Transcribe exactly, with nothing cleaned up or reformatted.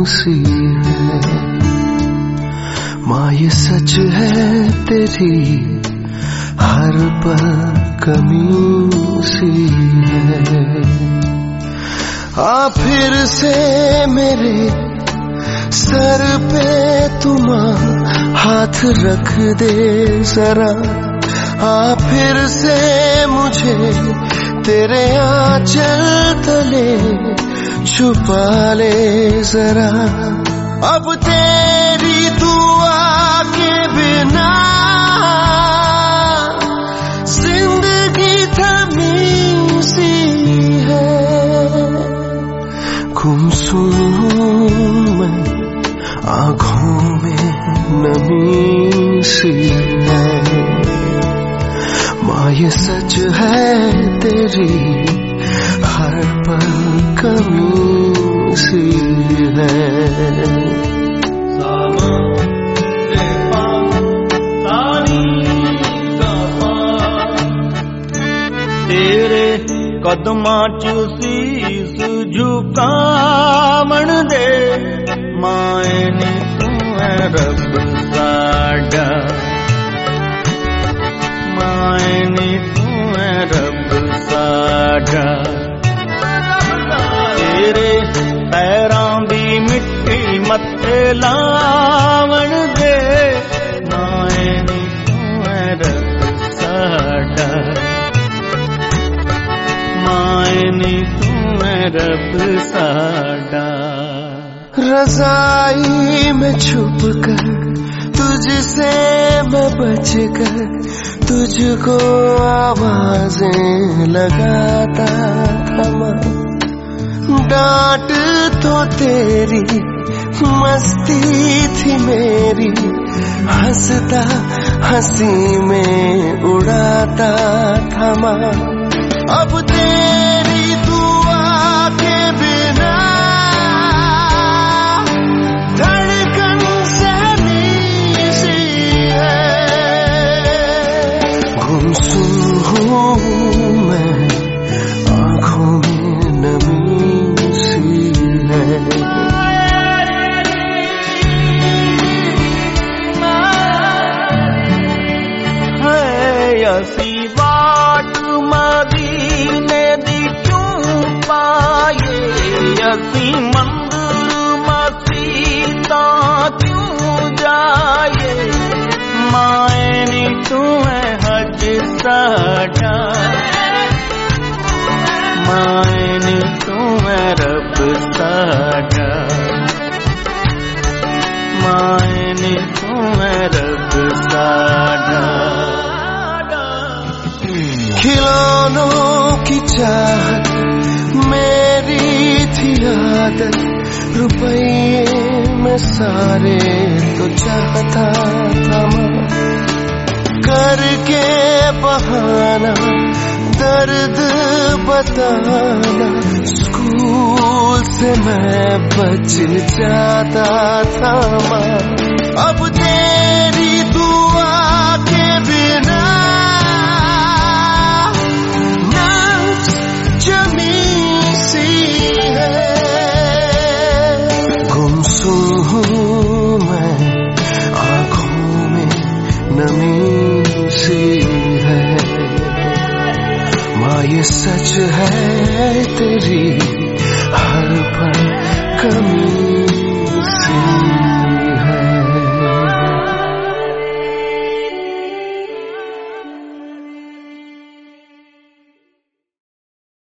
सी है। माँ ये सच है तेरी हर पल कमी सी है। आ फिर से मेरे सर पे तुम हाथ रख दे जरा। आ फिर से मुझे तेरे आंचल तले छुपा ले जरा। अब तेरी दुआ के बिना जिंदगी थमी सी है। गुमसुम मैं आँखों में नमी सी है। माँ ये सच है तेरी हर पल कमी सी है। तेरे कदमां च सीस झुकावण दे। माए नी तू है रब साडा। माए नी तू है रब साडा। तेरे पैरां दी मिट्टी मत्थे लावण दे। माए नी तू है रब साडा। माए नी तू है रब साडा। रज़ाई में छुप कर तुझसे मैं बच कर तुझको आवाजें लगाता था। डांट तो तेरी मस्ती थी मेरी। हंसता हंसी में उड़ाता था माँ। अब तेरी दुआ के बिना धड़कन सहमी सी है। गुमसुम हूँ मैं आँखों में नमी सी है। असी बाट मदीने दी क्यों पाए। असी मंदिर मसीता क्यों जाए। माए नी तू है हज साडा। माए नी तू है रब साडा। माए नी तू है रब साडा। खिलौनों की चाहत मेरी थी आदत। रुपये में सारे तो चाहता था माँ। करके बहाना दर्द बताना। स्कूल से मैं बच जाता था माँ। अब तेरी दुआ के बिना हूँ मैं आँखों में नमी सी है। माँ ये सच है तेरी हर पल कमी